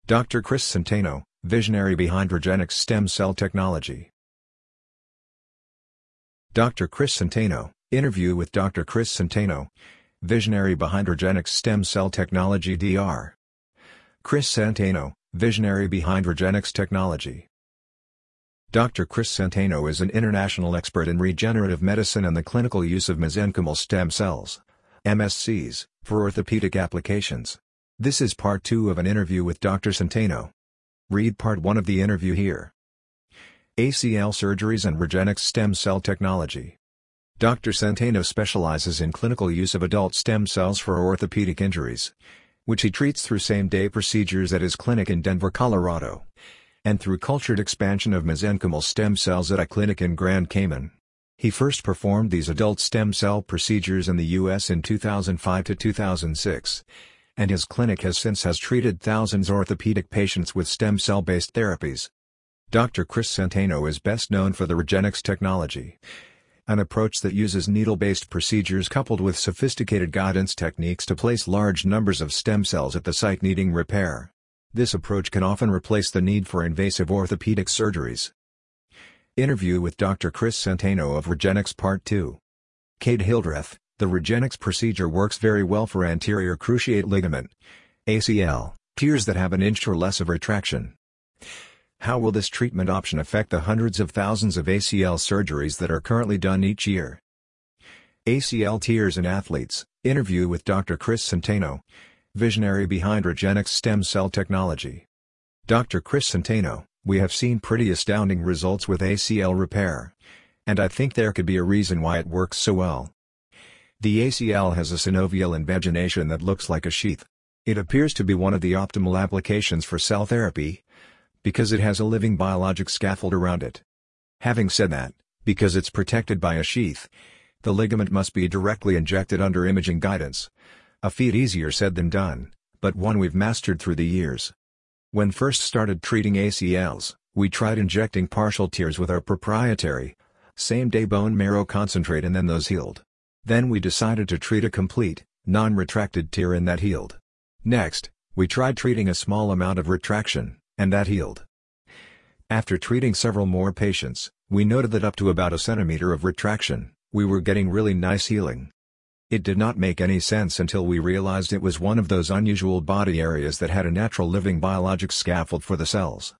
Dr. Chris Centeno, visionary behind REGENXBIO stem cell technology. Dr. Chris Centeno, interview with Dr. Chris Centeno, visionary behind REGENXBIO stem cell technology. Dr. Chris Centeno, visionary behind REGENXBIO technology. Dr. Chris Centeno is an international expert in regenerative medicine and the clinical use of mesenchymal stem cells, MSCs, for orthopedic applications. This is part 2 of an interview with Dr. Centeno. Read part 1 of the interview here. ACL surgeries and REGENXBIO stem cell technology. Dr. Centeno specializes in clinical use of adult stem cells for orthopedic injuries, which he treats through same-day procedures at his clinic in Denver, Colorado, and through cultured expansion of mesenchymal stem cells at a clinic in Grand Cayman. He first performed these adult stem cell procedures in the U.S. in 2005 to 2006, and his clinic has treated thousands of orthopedic patients with stem cell-based therapies. Dr. Chris Centeno is best known for the REGENXBIO technology, an approach that uses needle-based procedures coupled with sophisticated guidance techniques to place large numbers of stem cells at the site needing repair. This approach can often replace the need for invasive orthopedic surgeries. Interview with Dr. Chris Centeno of REGENXBIO Part 2. Cade Hildreth, the REGENXBIO procedure works very well for anterior cruciate ligament, ACL, tears that have an inch or less of retraction. How will this treatment option affect the hundreds of thousands of ACL surgeries that are currently done each year? ACL tears in athletes, interview with Dr. Chris Centeno, visionary behind REGENXBIO stem cell technology. Dr. Chris Centeno, we have seen pretty astounding results with ACL repair, and I think there could be a reason why it works so well. The ACL has a synovial invagination that looks like a sheath. It appears to be one of the optimal applications for cell therapy, because it has a living biologic scaffold around it. Having said that, because it's protected by a sheath, the ligament must be directly injected under imaging guidance. A feat easier said than done, but one we've mastered through the years. When first started treating ACLs, we tried injecting partial tears with our proprietary, same-day bone marrow concentrate and then those healed. Then we decided to treat a complete, non-retracted tear and that healed. Next, we tried treating a small amount of retraction, and that healed. After treating several more patients, we noted that up to about a centimeter of retraction, we were getting really nice healing. It did not make any sense until we realized it was one of those unusual body areas that had a natural living biologic scaffold for the cells.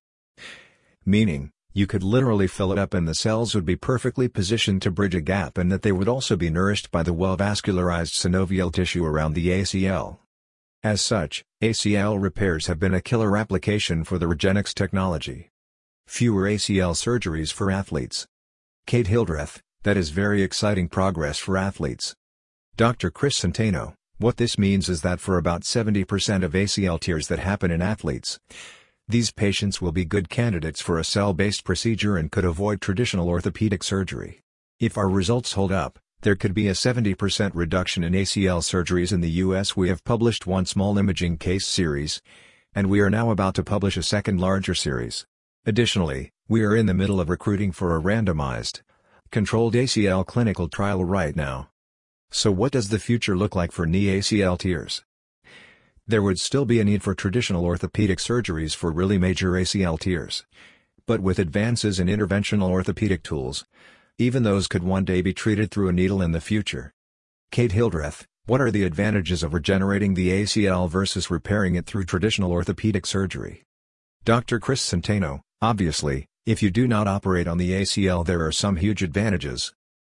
Meaning, you could literally fill it up and the cells would be perfectly positioned to bridge a gap and that they would also be nourished by the well-vascularized synovial tissue around the ACL. As such, ACL repairs have been a killer application for the REGENXBIO technology. Fewer ACL surgeries for athletes. Cade Hildreth, that is very exciting progress for athletes. Dr. Chris Centeno, what this means is that for about 70% of ACL tears that happen in athletes, these patients will be good candidates for a cell-based procedure and could avoid traditional orthopedic surgery. If our results hold up, there could be a 70% reduction in ACL surgeries in the U.S. We have published one small imaging case series, and we are now about to publish a second larger series. Additionally, we are in the middle of recruiting for a randomized, controlled ACL clinical trial right now. So what does the future look like for knee ACL tears? There would still be a need for traditional orthopedic surgeries for really major ACL tears. But with advances in interventional orthopedic tools, even those could one day be treated through a needle in the future. Cade Hildreth, what are the advantages of regenerating the ACL versus repairing it through traditional orthopedic surgery? Dr. Chris Centeno, obviously, if you do not operate on the ACL there are some huge advantages.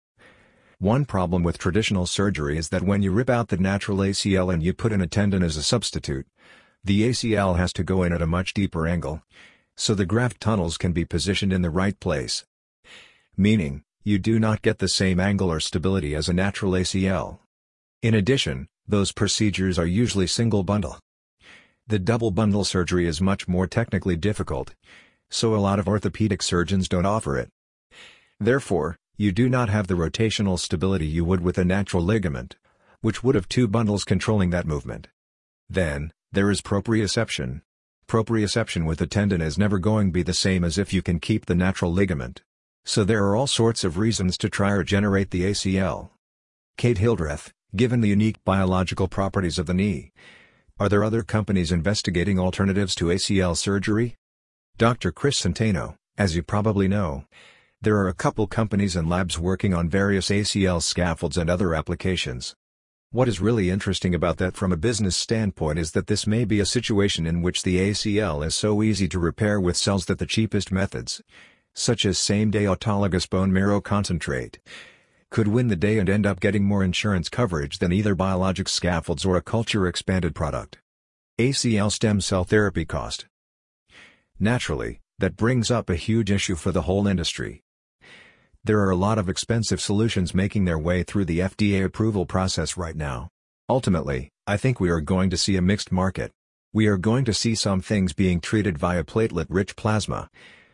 One problem with traditional surgery is that when you rip out the natural ACL and you put in a tendon as a substitute, the ACL has to go in at a much deeper angle, so the graft tunnels can be positioned in the right place. Meaning, you do not get the same angle or stability as a natural ACL. In addition, those procedures are usually single bundle. The double bundle surgery is much more technically difficult, so a lot of orthopedic surgeons don't offer it. Therefore, you do not have the rotational stability you would with a natural ligament, which would have two bundles controlling that movement. Then, there is proprioception. Proprioception with a tendon is never going to be the same as if you can keep the natural ligament. So there are all sorts of reasons to try regenerate the ACL. Cade Hildreth, given the unique biological properties of the knee, Are there other companies investigating alternatives to ACL surgery? Dr. Chris Centeno, as you probably know, there are a couple companies and labs working on various ACL scaffolds and other applications. What is really interesting about that from a business standpoint is that this may be a situation in which the ACL is so easy to repair with cells that the cheapest methods, such as same-day autologous bone marrow concentrate, could win the day and end up getting more insurance coverage than either biologic scaffolds or a culture-expanded product. ACL stem cell therapy cost. Naturally, that brings up a huge issue for the whole industry. There are a lot of expensive solutions making their way through the FDA approval process right now. Ultimately, I think we are going to see a mixed market. We are going to see some things being treated via platelet-rich plasma,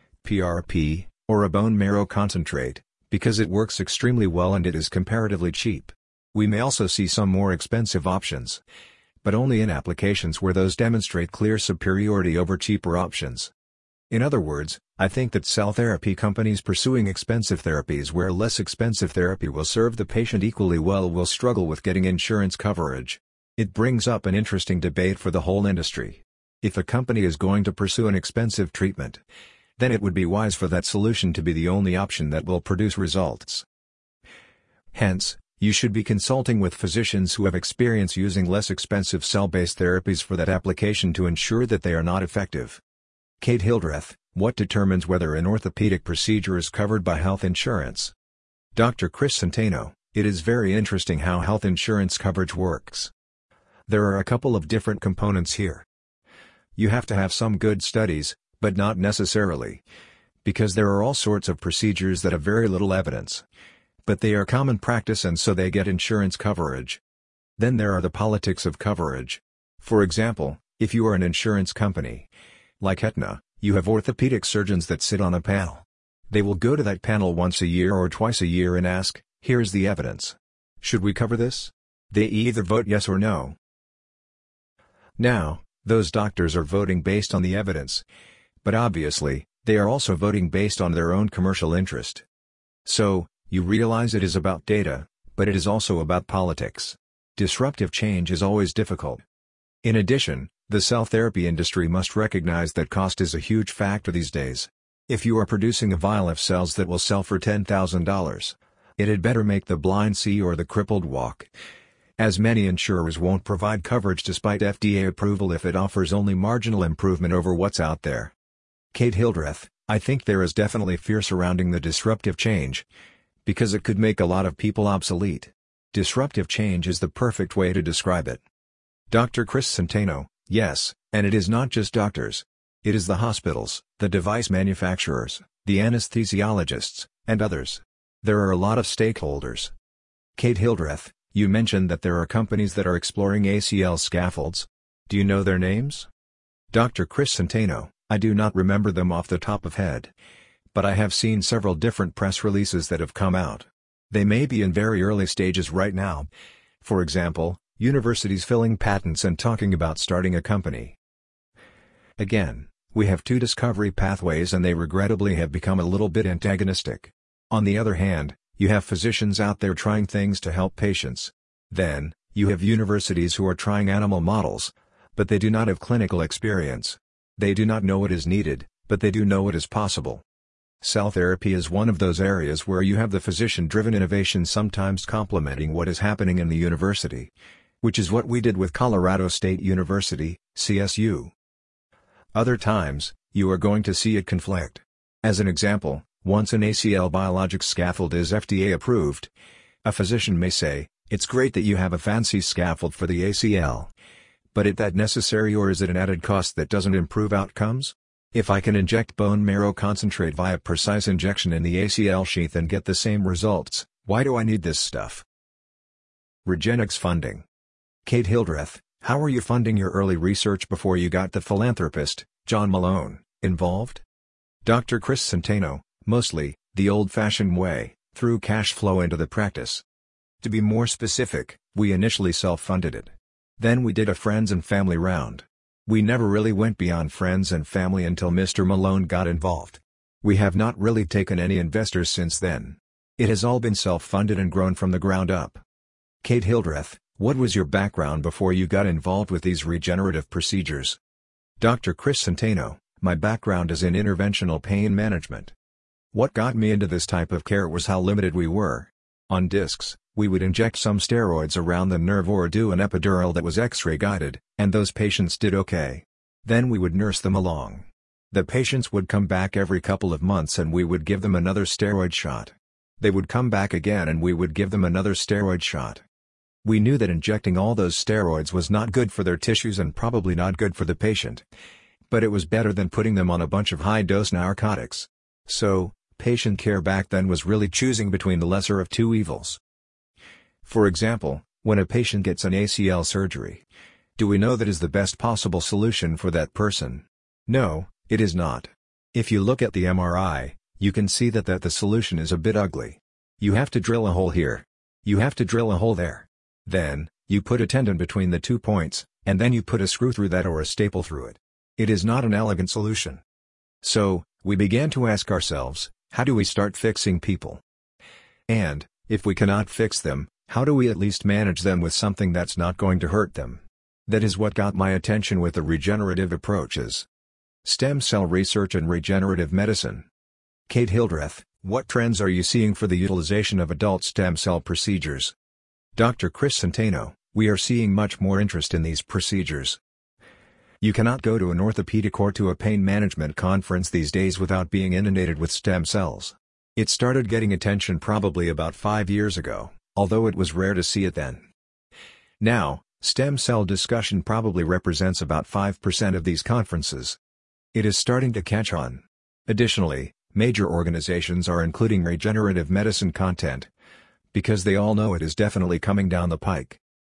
PRP, or a bone marrow concentrate, because it works extremely well and it is comparatively cheap. We may also see some more expensive options, but only in applications where those demonstrate clear superiority over cheaper options. In other words, I think that cell therapy companies pursuing expensive therapies where less expensive therapy will serve the patient equally well will struggle with getting insurance coverage. It brings up an interesting debate for the whole industry. If a company is going to pursue an expensive treatment, then it would be wise for that solution to be the only option that will produce results. Hence, you should be consulting with physicians who have experience using less expensive cell-based therapies for that application to ensure that they are not effective. Kate Hildreth, what determines whether an orthopedic procedure is covered by health insurance? Dr. Chris Centeno, it is very interesting how health insurance coverage works. There are a couple of different components here. You have to have some good studies, but not necessarily, because there are all sorts of procedures that have very little evidence. But they are common practice and so they get insurance coverage. Then there are the politics of coverage. For example, if you are an insurance company, like Aetna, you have orthopedic surgeons that sit on a panel. They will go to that panel once a year or twice a year and ask, "Here's the evidence. Should we cover this?" They either vote yes or no. Now, those doctors are voting based on the evidence. But obviously, they are also voting based on their own commercial interest. So, you realize it is about data, but it is also about politics. Disruptive change is always difficult. In addition, the cell therapy industry must recognize that cost is a huge factor these days. If you are producing a vial of cells that will sell for $10,000, it had better make the blind see or the crippled walk. As many insurers won't provide coverage despite FDA approval if it offers only marginal improvement over what's out there. Kate Hildreth, I think there is definitely fear surrounding the disruptive change, because it could make a lot of people obsolete. Disruptive change is the perfect way to describe it. Dr. Chris Centeno, yes, and it is not just doctors. It is the hospitals, the device manufacturers, the anesthesiologists, and others. There are a lot of stakeholders. Kate Hildreth, you mentioned that there are companies that are exploring ACL scaffolds. Do you know their names? Dr. Chris Centeno, I do not remember them off the top of head. But I have seen several different press releases that have come out. They may be in very early stages right now. For example, universities filling patents and talking about starting a company. Again, we have two discovery pathways and they regrettably have become a little bit antagonistic. On the other hand, you have physicians out there trying things to help patients. Then, you have universities who are trying animal models, but they do not have clinical experience. They do not know what is needed, but they do know what is possible. Cell therapy is one of those areas where you have the physician-driven innovation sometimes complementing what is happening in the university, which is what we did with Colorado State University, CSU. Other times, you are going to see it conflict. As an example, once an ACL biologic scaffold is FDA approved, a physician may say, "It's great that you have a fancy scaffold for the ACL. But is that necessary or is it an added cost that doesn't improve outcomes? If I can inject bone marrow concentrate via precise injection in the ACL sheath and get the same results, why do I need this stuff?" Regenexx funding. Kate Hildreth, how are you funding your early research before you got the philanthropist, John Malone, involved? Dr. Chris Centeno, mostly, the old-fashioned way, through cash flow into the practice. To be more specific, we initially self-funded it. Then we did a friends and family round. We never really went beyond friends and family until Mr. Malone got involved. We have not really taken any investors since then. It has all been self-funded and grown from the ground up. Kate Hildreth, What was your background before you got involved with these regenerative procedures? Dr. Chris Centeno, my background is in interventional pain management. What got me into this type of care was how limited we were. On discs, we would inject some steroids around the nerve or do an epidural that was X-ray guided, and those patients did okay. Then we would nurse them along. The patients would come back every couple of months and we would give them another steroid shot. They would come back again and we would give them another steroid shot. We knew that injecting all those steroids was not good for their tissues and probably not good for the patient. But it was better than putting them on a bunch of high-dose narcotics. So, patient care back then was really choosing between the lesser of two evils. For example, when a patient gets an ACL surgery, do we know that is the best possible solution for that person? No, it is not. If you look at the MRI, you can see that the solution is a bit ugly. You have to drill a hole here. You have to drill a hole there. Then, you put a tendon between the 2 points, and then you put a screw through that or a staple through it. It is not an elegant solution. So, we began to ask ourselves, how do we start fixing people? And, if we cannot fix them, how do we at least manage them with something that's not going to hurt them? That is what got my attention with the regenerative approaches. Stem cell research and regenerative medicine. Kate Hildreth, what trends are you seeing for the utilization of adult stem cell procedures? Dr. Chris Centeno, we are seeing much more interest in these procedures. You cannot go to an orthopedic or to a pain management conference these days without being inundated with stem cells. It started getting attention probably about 5 years ago, although it was rare to see it then. Now, stem cell discussion probably represents about 5% of these conferences. It is starting to catch on. Additionally, major organizations are including regenerative medicine content, because they all know it is definitely coming down the pike.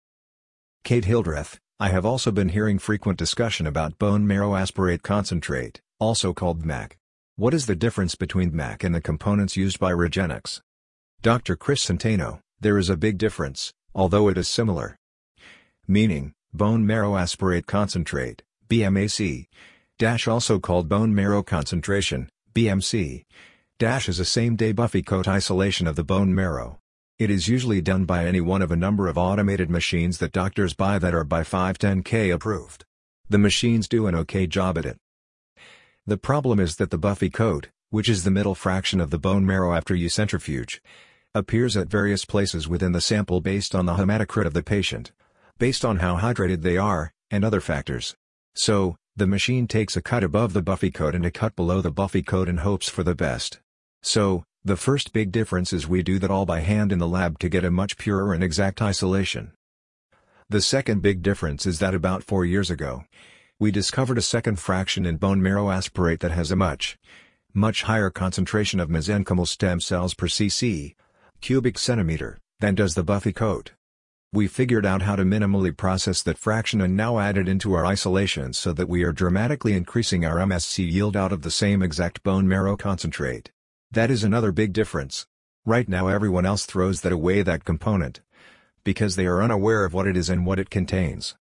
Kate Hildreth, I have also been hearing frequent discussion about bone marrow aspirate concentrate, also called MAC. What is the difference between MAC and the components used by Regenexx? Dr. Chris Centeno, there is a big difference, although it is similar. Meaning, bone marrow aspirate concentrate, BMAC, also called bone marrow concentration, BMC, is a same-day buffy coat isolation of the bone marrow. It is usually done by any one of a number of automated machines that doctors buy that are by 510(k) approved. The machines do an okay job at it. The problem is that the buffy coat, which is the middle fraction of the bone marrow after you centrifuge, appears at various places within the sample based on the hematocrit of the patient, based on how hydrated they are, and other factors. So, the machine takes a cut above the buffy coat and a cut below the buffy coat and hopes for the best. So, the first big difference is we do that all by hand in the lab to get a much purer and exact isolation. The second big difference is that about 4 years ago, we discovered a second fraction in bone marrow aspirate that has a much higher concentration of mesenchymal stem cells per cc, cubic centimeter, than does the buffy coat. We figured out how to minimally process that fraction and now add it into our isolations so that we are dramatically increasing our MSC yield out of the same exact bone marrow concentrate. That is another big difference. Right now everyone else throws that away, that component, because they are unaware of what it is and what it contains.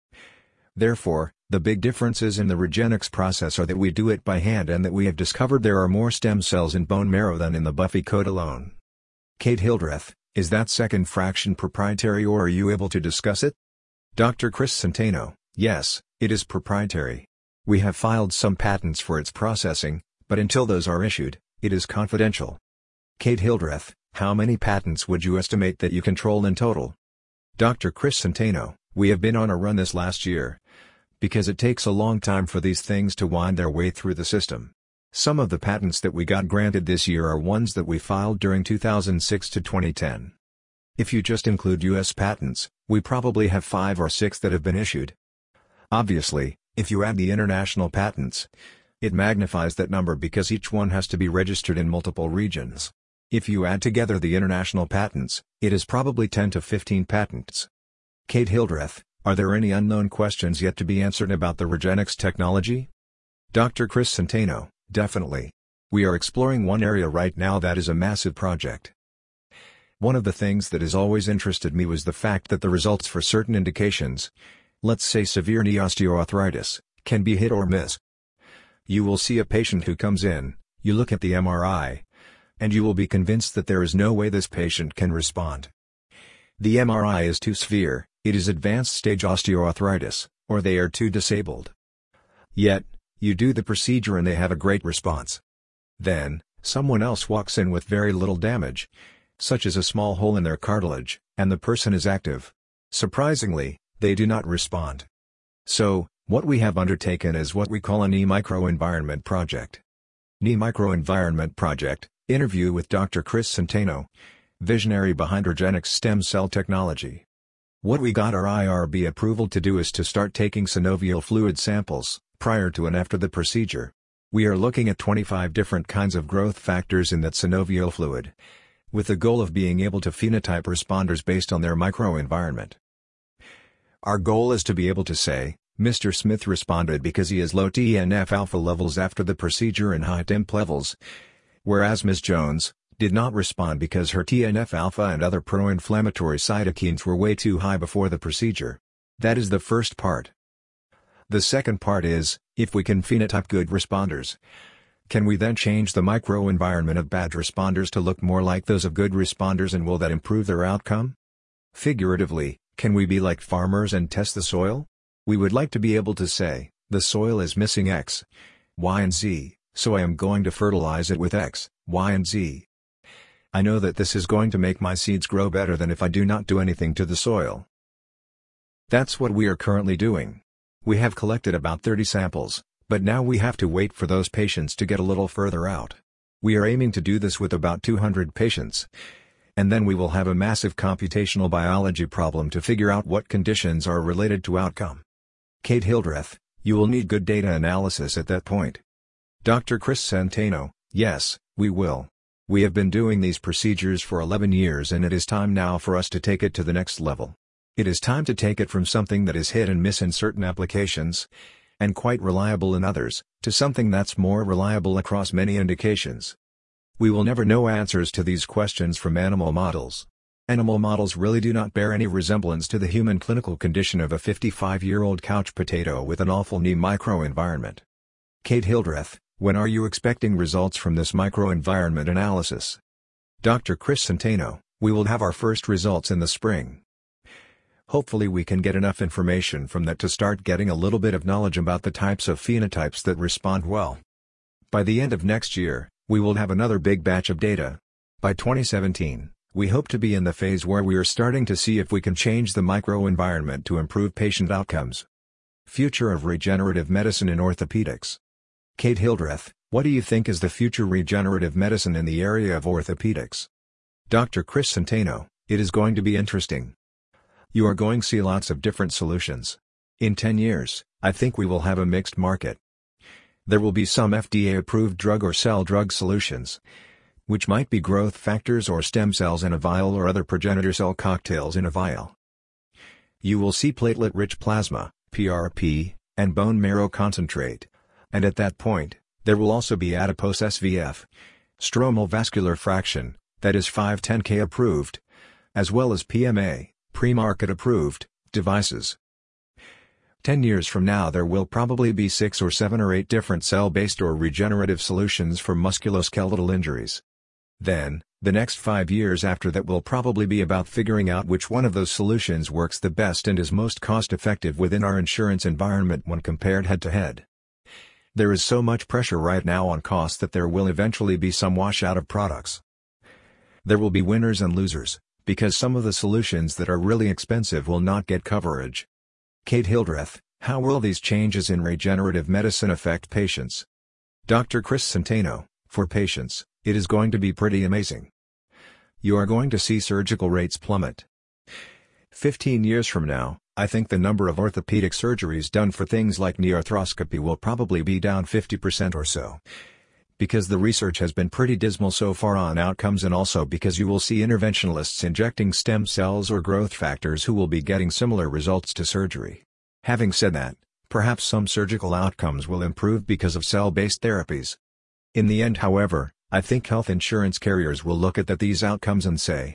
Therefore, the big differences in the Regenexx process are that we do it by hand and that we have discovered there are more stem cells in bone marrow than in the buffy coat alone. Kate Hildreth, is that second fraction proprietary or are you able to discuss it? Dr. Chris Centeno, yes, it is proprietary. We have filed some patents for its processing, but until those are issued, it is confidential. Kate Hildreth, how many patents would you estimate that you control in total? Dr. Chris Centeno, we have been on a run this last year, because it takes a long time for these things to wind their way through the system. Some of the patents that we got granted this year are ones that we filed during 2006 to 2010. If you just include US patents, we probably have 5 or 6 that have been issued. Obviously, if you add the international patents, it magnifies that number because each one has to be registered in multiple regions. If you add together the international patents, it is probably 10 to 15 patents. Kate Hildreth, are there any unknown questions yet to be answered about the Regenexx technology? Dr. Chris Centeno, definitely. We are exploring one area right now that is a massive project. One of the things that has always interested me was the fact that the results for certain indications, let's say severe knee osteoarthritis, can be hit or miss. You will see a patient who comes in, you look at the MRI, and you will be convinced that there is no way this patient can respond. The MRI is too severe, It is advanced stage osteoarthritis, or they are too disabled. Yet, you do the procedure and they have a great response. Then, someone else walks in with very little damage, such as a small hole in their cartilage, and the person is active. Surprisingly, they do not respond. So, what we have undertaken is what we call a knee microenvironment project. Knee Microenvironment Project, interview with Dr. Chris Centeno, visionary behind REGENXX stem cell technology. What we got our IRB approval to do is to start taking synovial fluid samples, prior to and after the procedure. We are looking at 25 different kinds of growth factors in that synovial fluid, with the goal of being able to phenotype responders based on their microenvironment. Our goal is to be able to say, Mr. Smith responded because he has low TNF-alpha levels after the procedure and high TIMP levels, whereas Ms. Jones did not respond because her TNF-alpha and other pro-inflammatory cytokines were way too high before the procedure. That is the first part. The second part is, if we can phenotype good responders, can we then change the microenvironment of bad responders to look more like those of good responders, and will that improve their outcome? Figuratively, can we be like farmers and test the soil? We would like to be able to say, the soil is missing X, Y and Z, so I am going to fertilize it with X, Y and Z. I know that this is going to make my seeds grow better than if I do not do anything to the soil. That's what we are currently doing. We have collected about 30 samples, but now we have to wait for those patients to get a little further out. We are aiming to do this with about 200 patients. And then we will have a massive computational biology problem to figure out what conditions are related to outcome. Kate Hildreth, you will need good data analysis at that point. Dr. Chris Centeno, yes, we will. We have been doing these procedures for 11 years and it is time now for us to take it to the next level. It is time to take it from something that is hit and miss in certain applications, and quite reliable in others, to something that's more reliable across many indications. We will never know answers to these questions from animal models. Animal models really do not bear any resemblance to the human clinical condition of a 55-year-old couch potato with an awful knee microenvironment. Kate Hildreth, when are you expecting results from this microenvironment analysis? Dr. Chris Centeno, we will have our first results in the spring. Hopefully we can get enough information from that to start getting a little bit of knowledge about the types of phenotypes that respond well. By the end of next year, we will have another big batch of data. By 2017, we hope to be in the phase where we are starting to see if we can change the microenvironment to improve patient outcomes. Future of regenerative medicine in orthopedics. Kate Hildreth, what do you think is the future regenerative medicine in the area of orthopedics? Dr. Chris Centeno, it is going to be interesting. You are going to see lots of different solutions. In 10 years, I think we will have a mixed market. There will be some FDA-approved drug or cell drug solutions, which might be growth factors or stem cells in a vial or other progenitor cell cocktails in a vial. You will see platelet-rich plasma, PRP, and bone marrow concentrate. And at that point, there will also be adipose SVF, stromal vascular fraction, that is 510K approved, as well as PMA, pre-market approved, devices. 10 years from now there will probably be 6 or 7 or 8 different cell-based or regenerative solutions for musculoskeletal injuries. Then, the next 5 years after that will probably be about figuring out which one of those solutions works the best and is most cost-effective within our insurance environment when compared head-to-head. There is so much pressure right now on cost that there will eventually be some washout of products. There will be winners and losers, because some of the solutions that are really expensive will not get coverage. Kate Hildreth, how will these changes in regenerative medicine affect patients? Dr. Chris Centeno, for patients, it is going to be pretty amazing. You are going to see surgical rates plummet. 15 years from now, I think the number of orthopedic surgeries done for things like knee arthroscopy will probably be down 50% or so. Because the research has been pretty dismal so far on outcomes, and also because you will see interventionalists injecting stem cells or growth factors who will be getting similar results to surgery. Having said that, perhaps some surgical outcomes will improve because of cell-based therapies. In the end, however, I think health insurance carriers will look at these outcomes and say,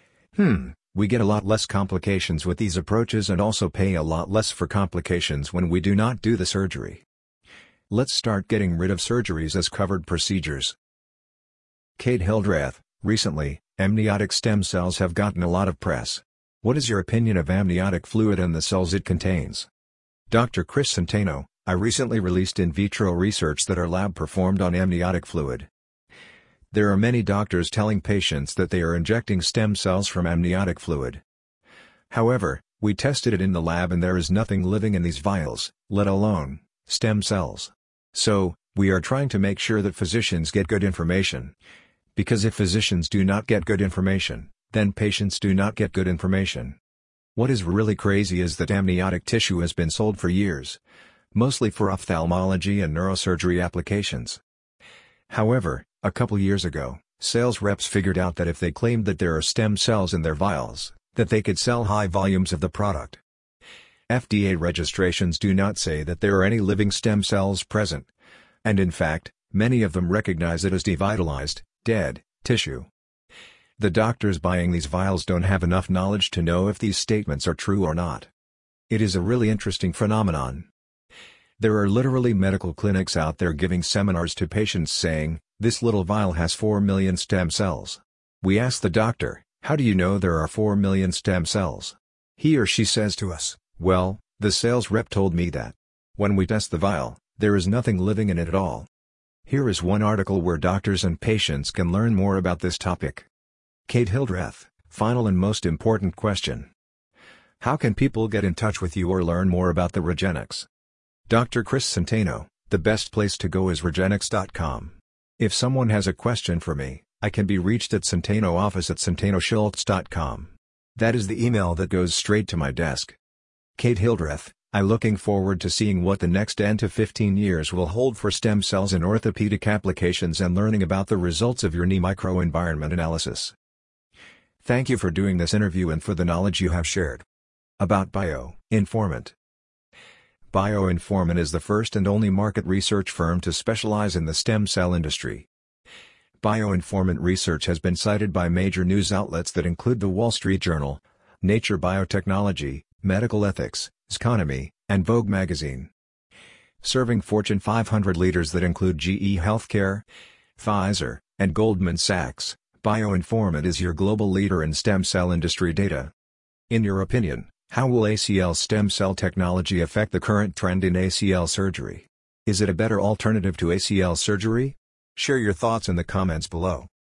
we get a lot less complications with these approaches and also pay a lot less for complications when we do not do the surgery. Let's start getting rid of surgeries as covered procedures. Kate Hildreth, recently, amniotic stem cells have gotten a lot of press. What is your opinion of amniotic fluid and the cells it contains? Dr. Chris Centeno, I recently released in vitro research that our lab performed on amniotic fluid. There are many doctors telling patients that they are injecting stem cells from amniotic fluid. However, we tested it in the lab and there is nothing living in these vials, let alone stem cells. So, we are trying to make sure that physicians get good information. Because if physicians do not get good information, then patients do not get good information. What is really crazy is that amniotic tissue has been sold for years, mostly for ophthalmology and neurosurgery applications. However, a couple years ago, sales reps figured out that if they claimed that there are stem cells in their vials, that they could sell high volumes of the product. FDA registrations do not say that there are any living stem cells present. And in fact, many of them recognize it as devitalized, dead, tissue. The doctors buying these vials don't have enough knowledge to know if these statements are true or not. It is a really interesting phenomenon. There are literally medical clinics out there giving seminars to patients saying, "This little vial has 4 million stem cells." We ask the doctor, "How do you know there are 4 million stem cells?" He or she says to us, "Well, the sales rep told me that. When we test the vial, there is nothing living in it at all." Here is one article where doctors and patients can learn more about this topic. Kate Hildreth, final and most important question. How can people get in touch with you or learn more about the Regenexx? Dr. Chris Centeno, the best place to go is Regenexx.com. If someone has a question for me, I can be reached at centenooffice@centenoschultz.com. That is the email that goes straight to my desk. Kate Hildreth, I'm looking forward to seeing what the next 10 to 15 years will hold for stem cells in orthopedic applications and learning about the results of your knee microenvironment analysis. Thank you for doing this interview and for the knowledge you have shared. About BioInformant. BioInformant is the first and only market research firm to specialize in the stem cell industry. BioInformant research has been cited by major news outlets that include The Wall Street Journal, Nature Biotechnology, Medical Ethics, Economy, and Vogue magazine. Serving Fortune 500 leaders that include GE Healthcare, Pfizer, and Goldman Sachs, BioInformant is your global leader in stem cell industry data. In your opinion, how will ACL stem cell technology affect the current trend in ACL surgery? Is it a better alternative to ACL surgery? Share your thoughts in the comments below.